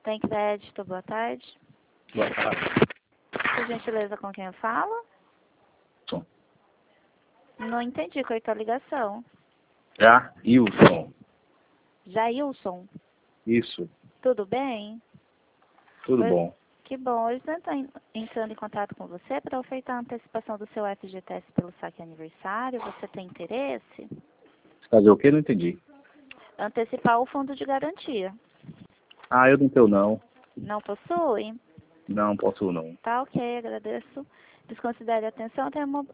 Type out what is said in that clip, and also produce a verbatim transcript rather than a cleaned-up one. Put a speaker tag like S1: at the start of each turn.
S1: Tem crédito, boa tarde.
S2: Boa tarde.
S1: Por gentileza, com quem eu falo?
S2: Som.
S1: Não entendi, cortou a ligação.
S2: Jailson.
S1: Jailson,
S2: Isso.
S1: tudo bem?
S2: Tudo
S1: Oi.
S2: bom.
S1: Que bom, eu estou entrando em contato com você para ofertar a antecipação do seu F G T S pelo saque aniversário. Você tem interesse?
S2: Fazer o quê? Não entendi.
S1: Antecipar o fundo de garantia.
S2: Ah, eu não tenho não.
S1: Não possui?
S2: Não posso não.
S1: Tá ok, agradeço. Desconsidere a atenção. Tenha uma